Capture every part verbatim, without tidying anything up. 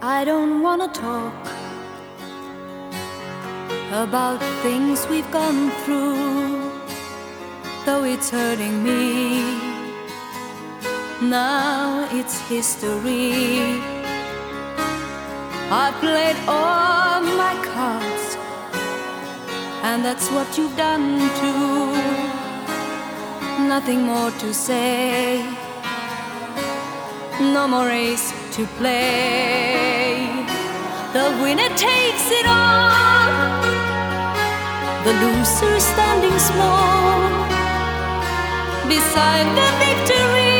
I don't wanna talk about things we've gone through, though it's hurting me. Now it's history. I played all my cards, and that's what you've done too. Nothing more to say, no more race to play. The winner takes it all, the loser standing small beside the victory.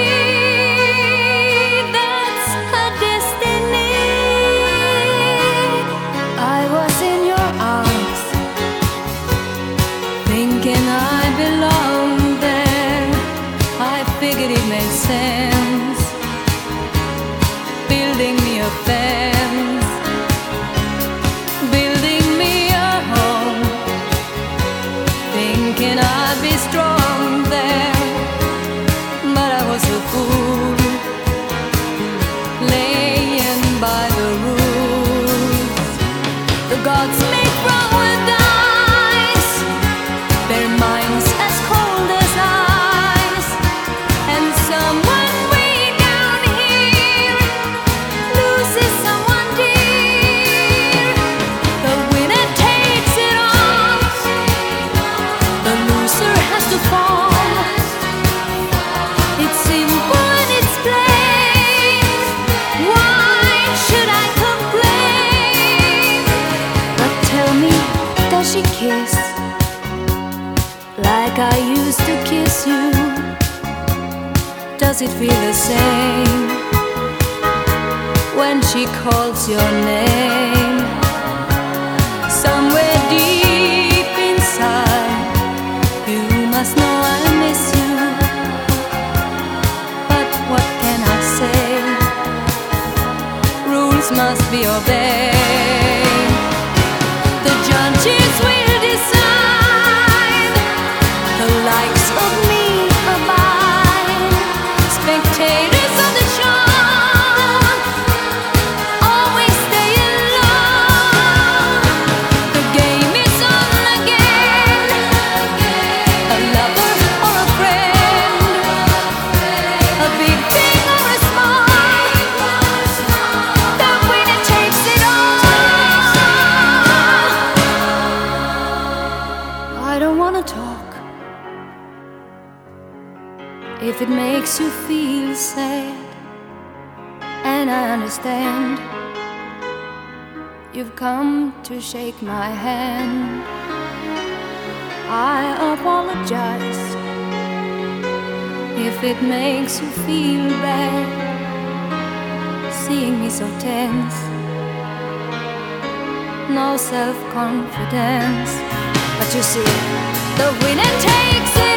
That's her destiny. I was in your arms, thinking I belonged there. I figured it made sense, building me a fence, building me a home, thinking I'd be strong there. But I was a fool, laying by the rules. The gods make wrong with ice, their minds as cold as ice, and someone way down here loses someone dear. The winner takes it all, the loser has to fall. It's simple and it's plain. Why should I complain? But tell me, does she kiss like I used to kiss you? Does it feel the same when she calls your name? Somewhere deep inside, you must know I miss you. But what can I say? Rules must be obeyed. The judges will decide, the likes of me abide. Spectators of the show always stay alone. The game is on again, a lover or a friend, a big thing or a small, the winner takes it all. I don't wanna talk if it makes you feel sad, and I understand. You've come to shake my hand. I apologize if it makes you feel bad, seeing me so tense, no self-confidence. But you see, the winner takes it